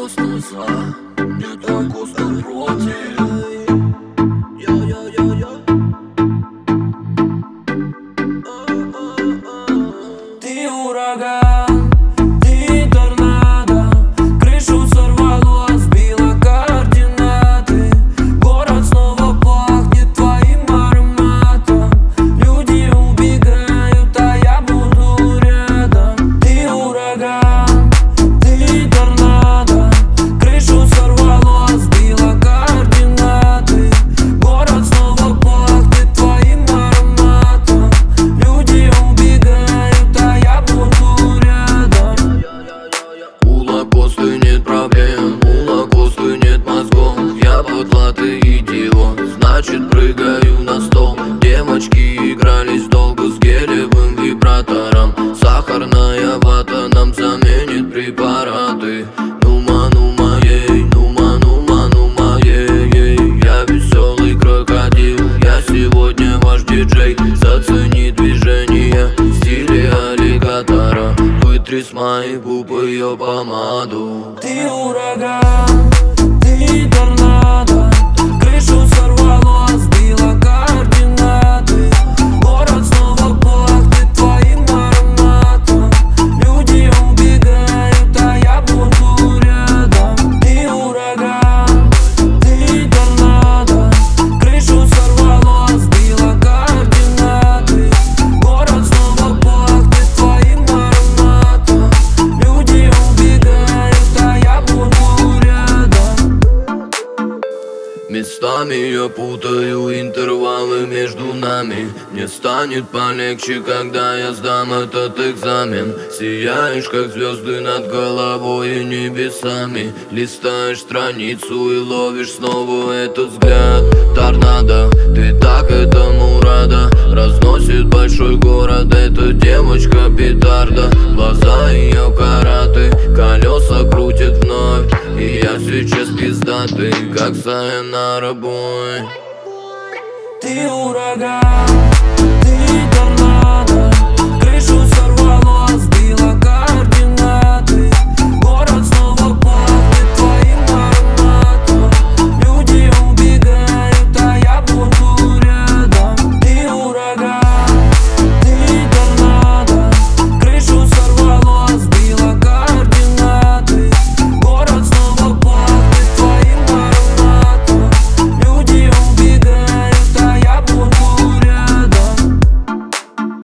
просто за, не так остро против. Ты ураган, ты торнадо, крышу сорвало, сбило координаты. Город снова пахнет твоим ароматом. Люди убегают, а я буду рядом. Ты ураган, ты торнадо, крышу сорвало, сбило координаты. Город снова пахнет твоим ароматом. Люди убегают, а я буду рядом. У лакосты нет проблем, у лакосты нет мозгов. Я потлатый идиот, значит прыгаю на стол. Девочки игрались долго с гелевым вибратором. Сахарная вата нам заменит препараты. Нума, нума, ей, нума, нума, нума, ей. Я веселый крокодил, я сегодня ваш диджей. Зацени движение в стиле аллигатора. Вытри с моих губ ее помаду. Ты ураган, ты торнадо, крышу сорвало, сбило координаты. Город снова пахнет твоим ароматом. Люди убегают, а я буду рядом. Ты ураган, ты торнадо, крышу сорвало, сбило координаты. Город снова пахнет твоим ароматом. Люди убегают, а я буду рядом. Местами я путаю интервалы между нами. Мне станет полегче, когда я сдам этот экзамен. Сияешь, как звезды над головой и небесами. Листаешь страницу и ловишь снова этот взгляд. Торнадо, ты так этому рада. Разносит большой город, эта девочка петарда. Глаза ее караты, колеса крутят вновь. И я сейчас пиздатый, как сайонара бой. Ты ураган, ты торнадо,